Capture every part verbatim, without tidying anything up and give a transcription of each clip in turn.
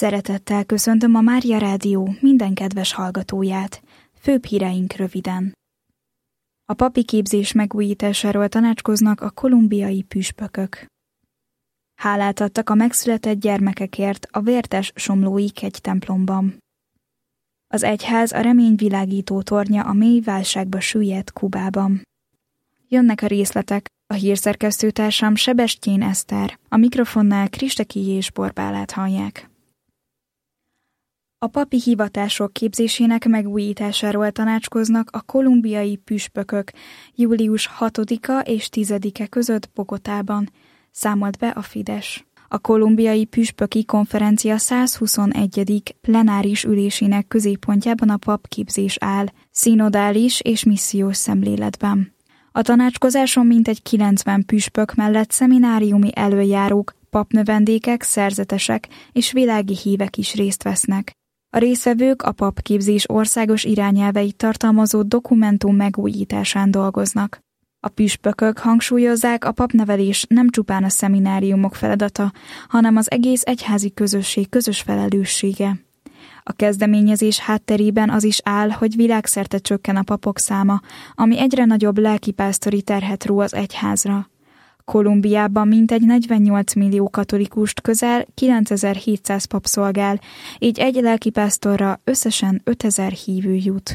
Szeretettel köszöntöm a Mária Rádió minden kedves hallgatóját. Főbb híreink röviden. A papi képzés megújításáról tanácskoznak a kolumbiai püspökök. Hálát adtak a megszületett gyermekekért a vértes somlói kegytemplomban. Az egyház a reményvilágító tornya a mély válságba süllyedt Kubában. Jönnek a részletek, a hírszerkesztőtársam Sebestyén Eszter, a mikrofonnál Kristeki és Borbálát hallják. A papi hivatások képzésének megújításáról tanácskoznak a kolumbiai püspökök július hatodika és tizedike között Bogotában, számolt be a Fidesz. A kolumbiai püspöki konferencia százhuszonegyedik plenáris ülésének középpontjában a papképzés áll, szinodális és missziós szemléletben. A tanácskozáson mintegy kilencven püspök mellett szemináriumi elöljárók, papnövendékek, szerzetesek és világi hívek is részt vesznek. A résztvevők a papképzés országos irányelveit tartalmazó dokumentum megújításán dolgoznak. A püspökök hangsúlyozzák, a papnevelés nem csupán a szemináriumok feladata, hanem az egész egyházi közösség közös felelőssége. A kezdeményezés hátterében az is áll, hogy világszerte csökken a papok száma, ami egyre nagyobb lelkipásztori terhet ró az egyházra. Kolumbiában mintegy negyvennyolc millió katolikust közel kilencezer-hétszáz pap szolgál, így egy lelkipásztorra összesen ötezer hívő jut.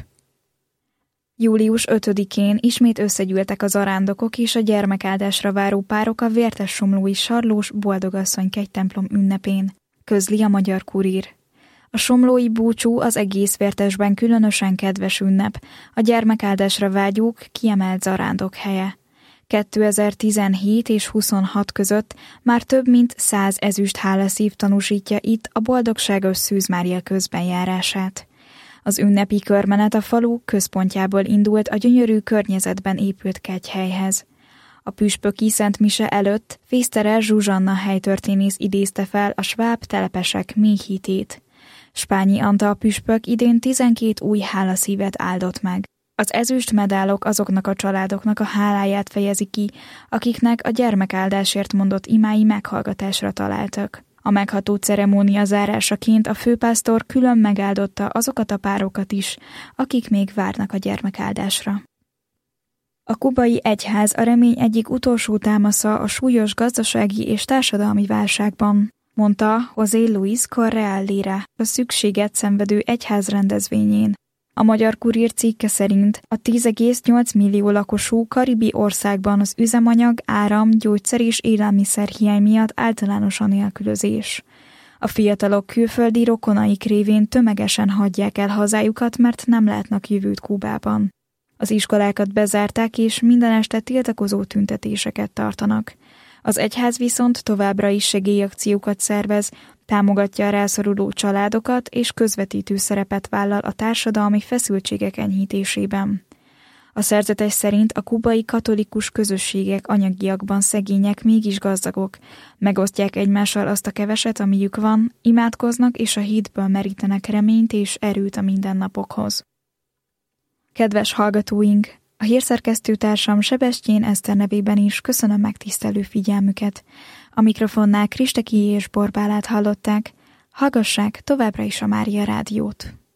július ötödikén ismét összegyűltek az arándokok és a gyermekáldásra váró párok a vértessomlói Sarlós Boldogasszony kegytemplom ünnepén, közli a Magyar Kurír. A somlói búcsú az egész vértesben különösen kedves ünnep, a gyermekáldásra vágyók kiemelt zarándok helye. kétezer-tizenhét és huszonhat között már több mint száz ezüst hálaszív tanúsítja itt a boldogságos Szűz Mária közbenjárását. Az ünnepi körmenet a falu központjából indult a gyönyörű környezetben épült kegyhelyhez. A püspöki Szent Mise előtt Fészterer Zsuzsanna helytörténész idézte fel a sváb telepesek mély hitét. Spányi Antal püspök idén tizenkét új hálaszívet áldott meg. Az ezüst medálok azoknak a családoknak a háláját fejezi ki, akiknek a gyermekáldásért mondott imái meghallgatásra találtak. A megható ceremónia zárásaként a főpásztor külön megáldotta azokat a párokat is, akik még várnak a gyermekáldásra. A kubai egyház a remény egyik utolsó támasza a súlyos gazdasági és társadalmi válságban, mondta José Luis Correa Lira a szükséget szenvedő egyház rendezvényén. A Magyar Kurír cikke szerint a tíz egész nyolc millió lakosú karibi országban az üzemanyag, áram, gyógyszer és élelmiszer hiány miatt általános a nélkülözés. A fiatalok külföldi rokonaik révén tömegesen hagyják el hazájukat, mert nem látnak jövőt Kubában. Az iskolákat bezárták és minden este tiltakozó tüntetéseket tartanak. Az egyház viszont továbbra is segélyakciókat szervez, támogatja a rászoruló családokat és közvetítő szerepet vállal a társadalmi feszültségek enyhítésében. A szerzetes szerint a kubai katolikus közösségek anyagiakban szegények, mégis gazdagok, megosztják egymással azt a keveset, amiük van, imádkoznak és a hitből merítenek reményt és erőt a mindennapokhoz. Kedves hallgatóink! A hírszerkesztőtársam Sebestyén Eszter nevében is köszönöm megtisztelő figyelmüket. A mikrofonnál Kristeki és Borbálát hallották. Hallgassák továbbra is a Mária Rádiót.